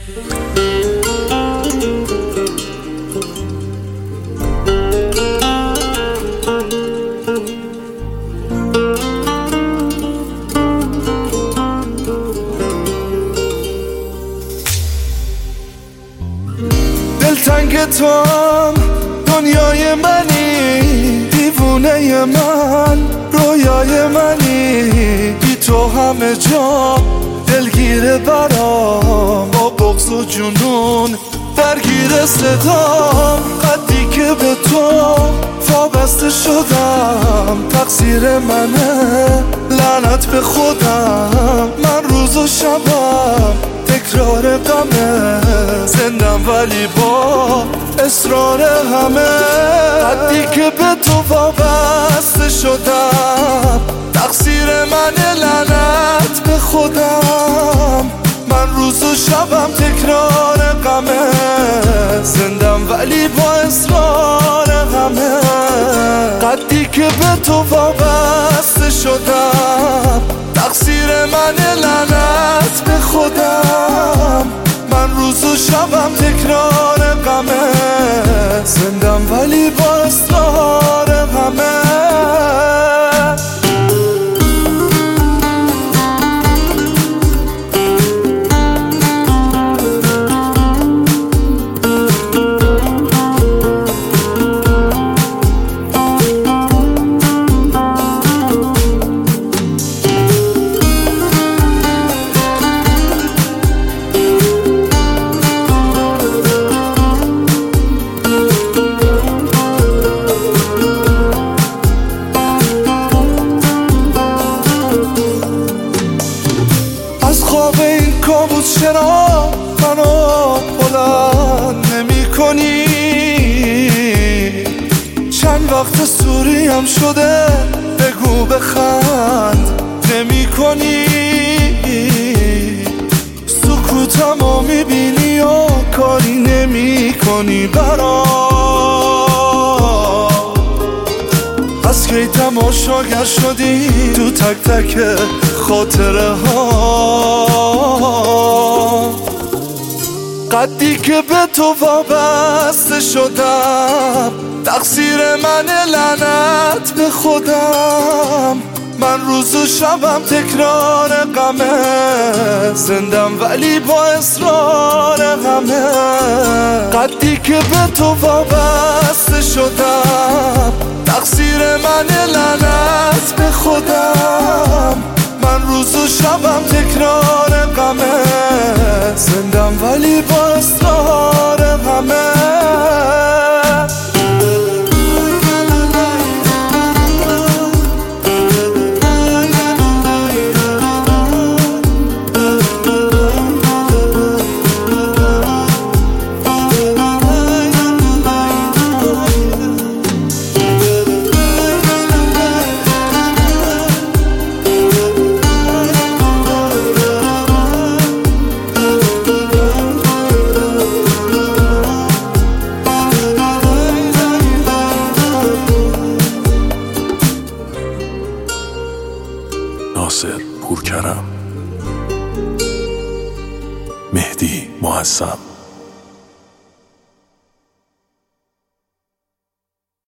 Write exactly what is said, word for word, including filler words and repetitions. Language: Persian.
دلتنگ توام، دنیای منی، دیوونه من، رویای منی، بی تو همه جا دلگیره برام، با بغض و جنون درگیر صدام. قدی که به تو وابسته شدم، تقصیر منه، لعنت به خودم. من روز و شبم تکرار غمه، زندم ولی با اصرار همه. قدی که به تو وابسته شدم، تقصیر منه، لعنت به خودم. من روز و شبم تکرار غمه، زندم ولی با اصرار همه. قدی که به تو وابسته شدم، تقصیر منه، لعنت به خودم. من روز و شبم تکرار غمه، زندم ولی با اصرار همه. خواب این کابوس چرا منو بلند نمی کنی؟ چند وقت سوریم شده، بگو بخند نمی کنی؟ سکوتمو میبینی و کاری نمی کنی برام. از کی تماشاگر شدی تو تک تک خاطره ها. قدی که به تو وابسته شدم، تقصیر منه، لعنت به خودم. من روز و شبم تکرار غمه، زندم ولی با اصرار همه. قدی که به تو وابسته شدم، تقصیر منه، لعنت به خودم. من روز و شبم تکرار غمه، زندم ولی با اصرار همه. ناصر پورکرم، مهدی معظم.